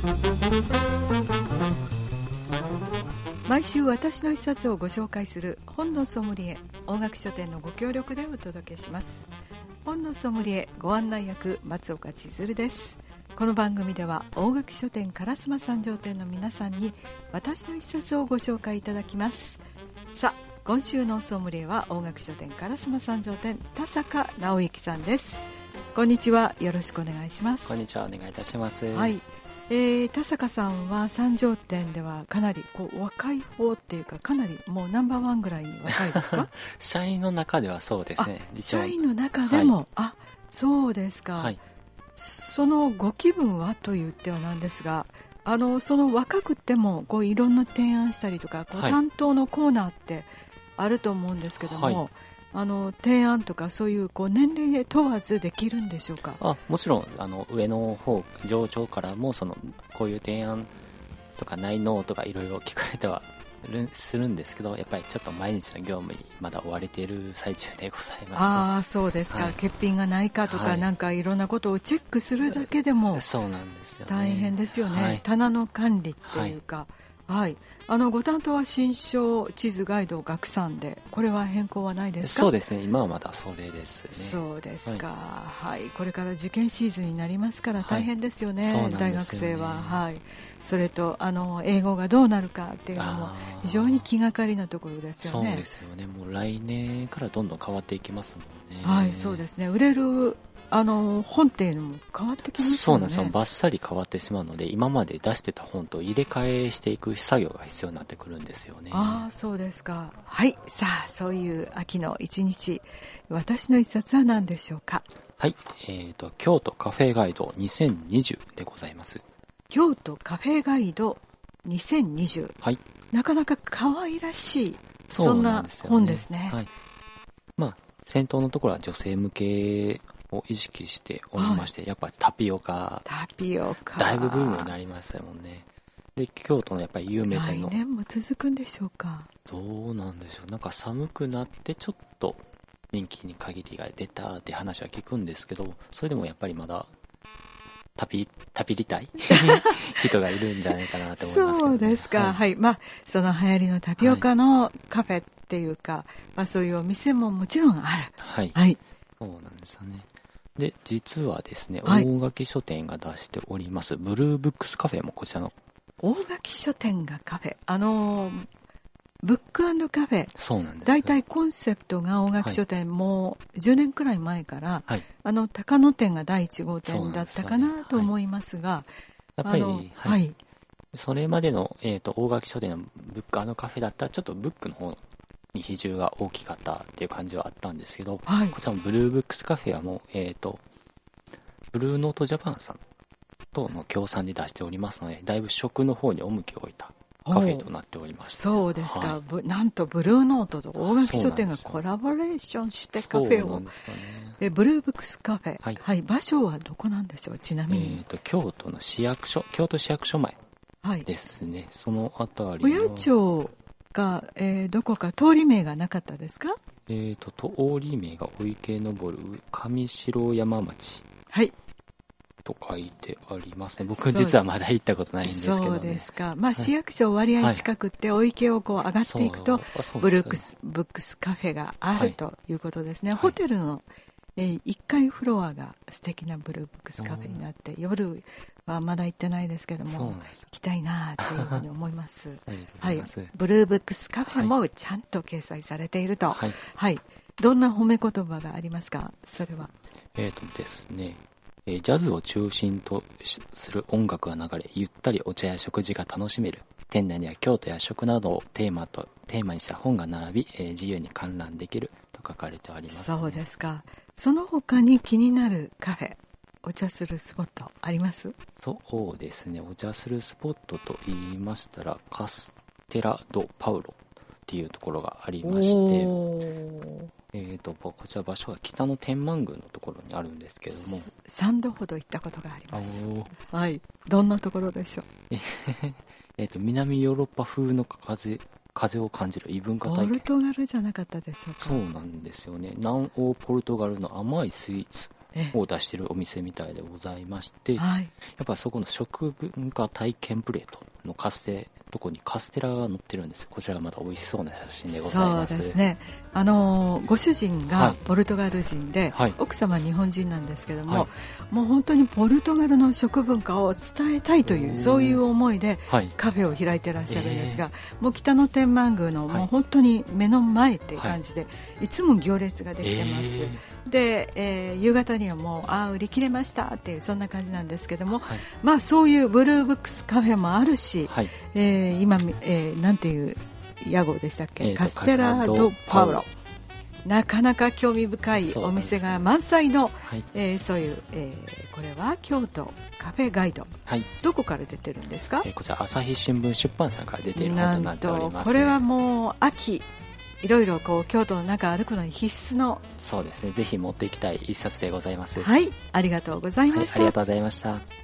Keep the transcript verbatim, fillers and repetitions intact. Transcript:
毎週私の一冊をご紹介する本のソムリエ、大垣書店のご協力でお届けします。本のソムリエご案内役、松岡千鶴です。この番組では大垣書店烏丸三条店の皆さんに私の一冊をご紹介いただきます。さあ、今週のソムリエは大垣書店烏丸三条店田坂直之さんです。こんにちは、よろしくお願いします。 こんにちは、お願いいたします。 はい、えー、田坂さんは三条店ではかなりこう若い方っていうか、かなりもうナンバーワンぐらいに若いですか？ 社員の中ではそうですね。 社員の中でも、はい、あ、そうですか、 はい、 そのご気分はと言ってはなんですが、あのその若くてもこういろんな提案したりとか、こう担当のコーナーってあると思うんですけども、はい、あの提案とかそういう、こう年齢問わずできるんでしょうか？ あ、もちろんあの上の方、上長からもそのこういう提案とかないのとかいろいろ聞かれてはするんですけど、やっぱりちょっと毎日の業務にまだ追われている最中でございまして。 ああ、そうですか、はい、欠品がないかとか、はい、なんかいろんなことをチェックするだけでもそうなんですよね、 大変ですよね、 はい、 棚の管理っていうか、はいはい、あのご担当は新書地図ガイド学産で、これは変更はないですか？ そうですね、今はまだそれですね。 そうですか、はいはい、これから受験シーズンになりますから大変ですよね、 はい、 大学生は、はい、それとあの英語がどうなるかっていうのも非常に気がかりなところですよね。 そうですよね、もう来年からどんどん変わっていきますもんね。 はい、そうですね、売れるあの本っていうのも変わってきますよね。 そうなんですよ、バッサリ変わってしまうので、今まで出してた本と入れ替えしていく作業が必要になってくるんですよね。 ああ、そうですか。はい、さあ、そういう秋の一日、私の一冊は何でしょうか？ はい、えーと、京都カフェガイドにせんにじゅうでございます。 京都カフェガイドにせんにじゅう、はい、なかなか可愛らしい、そんな本ですね。 はい、まあ、先頭のところは女性向けを意識しておりまして、はい、やっぱりタピオカタピオカだいぶブームになりましたもんね。で、京都のやっぱり有名店の、 来年も続くんでしょうか？ どうなんでしょう、なんか寒くなってちょっと人気に限りが出たって話は聞くんですけど、それでもやっぱりまだタピタピりたい人がいるんじゃないかなと思いますけど、ね、 そうですか、はい、はい、まあ、その流行りのタピオカのカフェっていうか、はい、まあ、そういうお店ももちろんある。 はい、 はい、 そうなんですよね。で、実はですね、はい、大垣書店が出しておりますブルーブックスカフェもこちらの大垣書店がカフェ、あのー、ブック&カフェ、 そうなんです。 だいたいコンセプトが大垣書店、はい、もうじゅうねんくらい前から、はい、あの高野店がだいいち号店だったかなと思いますが、 やっぱり、はいはい、それまでの、えーと、大垣書店のブック&カフェだったらちょっとブックの方に比重が大きかったっていう感じはあったんですけど、はい、こちらのブルーブックスカフェはもう、えーと、ブルーノートジャパンさんとの協賛で出しておりますので、だいぶ食の方に重きを置いたカフェとなっております。 そうですか、はい、なんとブルーノートと大垣書店がコラボレーションしてカフェを、ね、えブルーブックスカフェ、はいはい、場所はどこなんでしょう？ちなみに、 えーと、京都の市役所、京都市役所前ですね、はい、そのあたりの小谷町が、えー、どこか通り名がなかったですか？ えーと、通り名がお池登る上白山町、 はいと書いてありますね。僕実はまだ行ったことないんですけどね。 そうですか、まあ、市役所割合近くってお池をこう上がっていくと、はい、ブルークスブックスカフェがあるということですね、はい、ホテルの、えー、いっかいフロアが素敵なブルーブックスカフェになって、夜はまだ行ってないですけども、行きたいなというふうに思いますはい、ブルーブックスカフェもちゃんと掲載されていると、はいはい、どんな褒め言葉がありますか？それはえーとですねジャズを中心とする音楽が流れ、ゆったりお茶や食事が楽しめる。店内には京都や食などをテーマとテーマにした本が並び、えー、自由に観覧できると書かれております、ね、 そうですか。その他に気になるカフェ、お茶するスポットあります？ そうですね、お茶するスポットと言いましたらカステラ・ド・パウロっていうところがありまして、えーと、こちら場所は北の天満宮のところにあるんですけれども、 さんどほど行ったことがあります。はい、どんなところでしょう？ えーと南ヨーロッパ風の風風を感じる異文化体験。 ポルトガルじゃなかったでしょうか？ そうなんですよね。南欧ポルトガルの甘いスイーツを出しているお店みたいでございまして、はい、やっぱそこの食文化体験プレートのカステとこにカステラが載ってるんですよ。こちらがまた美味しそうな写真でございます。 そうですね、あのご主人がポルトガル人で、はい、奥様は日本人なんですけども、はい、もう本当にポルトガルの食文化を伝えたいというそういう思いでカフェを開いてらっしゃるんですが、はい、もう北野天満宮のもう本当に目の前っていう感じで、はい、いつも行列ができてます、えーで、えー、夕方にはもうあ売り切れましたっていうそんな感じなんですけども、はい、まあそういうブルーブックスカフェもあるし、はい、えー、今、えー、なんていう屋号でしたっけ、えー、カステラドパウロ、なかなか興味深いお店が満載の、はい、えー、そういう、えー、これは京都カフェガイド、はい、どこから出てるんですか？ えー、こちら朝日新聞出版さんから出ている本となっております。 なんとこれはもう秋いろいろこう京都の中歩くのに必須の、 そうですね、ぜひ持っていきたい一冊でございます。 はい、ありがとうございました。 はい、ありがとうございました。